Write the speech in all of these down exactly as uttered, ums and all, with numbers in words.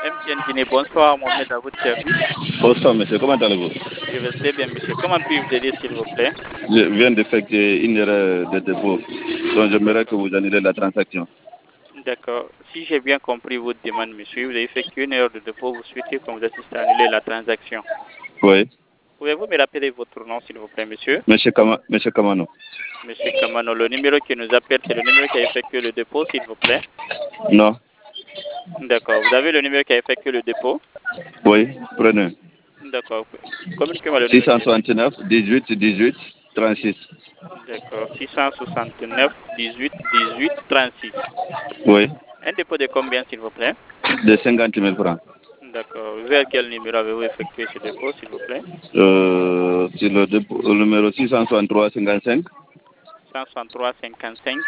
M T N Guinée, bonsoir, Mohamed à votre service. Bonsoir, monsieur. Comment allez-vous? Je vais très bien, monsieur. Comment puis-je vous aider, s'il vous plaît? Je viens d'effectuer une erreur de dépôt, donc j'aimerais que vous annulez la transaction. D'accord. Si j'ai bien compris votre demande, monsieur, vous avez effectué une erreur de dépôt, vous souhaitez qu'on vous assiste à annuler la transaction. Oui. Pouvez-vous me rappeler votre nom, s'il vous plaît, monsieur? Monsieur, Kama, monsieur Kamano. Monsieur Kamano, le numéro qui nous appelle, c'est le numéro qui a effectué le dépôt, s'il vous plaît? Non. D'accord. Vous avez le numéro qui a effectué le dépôt? Oui, prenez. D'accord. Communiquez-moi le six numéro qui cent a effectué. soixante-neuf, dix-huit, dix-huit, trente-six. D'accord. six cent soixante-neuf, dix-huit, dix-huit, trente-six. Oui. Un dépôt de combien, s'il vous plaît? De cinquante mille francs. D'accord. Vers quel numéro avez-vous effectué ce dépôt, s'il vous plaît? Euh, c'est le, dépôt, le numéro six cent soixante-trois, cinquante-cinq. cent soixante-trois, cinquante-cinq.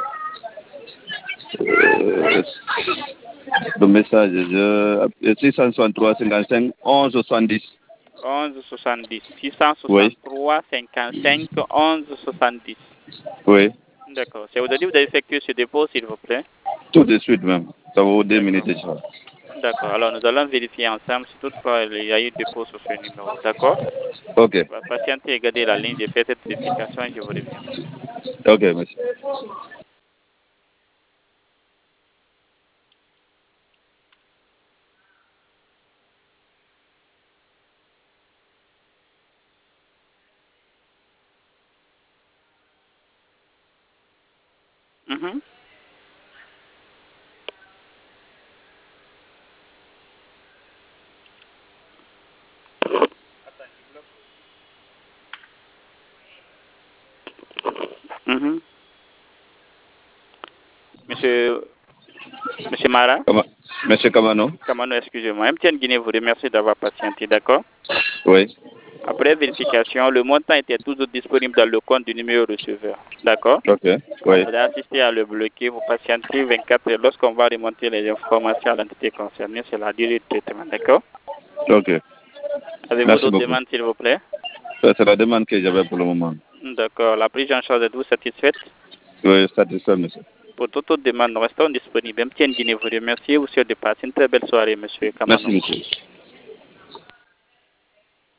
Euh, le message, je, six cent soixante-trois, cinquante-cinq, onze, soixante-dix. onze soixante-dix. six cent Oui. soixante-trois, cinquante-cinq, onze soixante-dix. Oui. D'accord. C'est aujourd'hui que vous avez effectué ce dépôt, s'il vous plaît? Tout de suite même. Ça vaut deux minutes D'accord. déjà. D'accord. Alors, nous allons vérifier ensemble si toutefois il y a eu dépôt sur ce numéro. D'accord? Ok. On va patienter et garder la ligne de faire cette vérification et je vous reviens. Ok, monsieur. Mhm. Mhm. Monsieur, Monsieur Mara, Kama- Monsieur Kamano? Kamano, excusez-moi. M T N Guinée vous remercie d'avoir patienté, d'accord? Oui. Après vérification, le montant était toujours disponible dans le compte du numéro receveur, d'accord? Ok. On Oui. vous a assisté à le bloquer, vous patientez vingt-quatre heures. Lorsqu'on va remonter les informations à l'entité concernée, c'est la durée de traitement, d'accord? Ok. Avez-vous Merci d'autres beaucoup. demandes, s'il vous plaît? Ça, c'est la demande que j'avais pour le moment. D'accord. La prise en charge, êtes-vous satisfaite? Oui, satisfait, monsieur. Pour toute autre demande, nous restons disponibles. M T N Guinée vous remercie. Vous souhaite de passer une très belle soirée, monsieur Merci, Kamano. monsieur.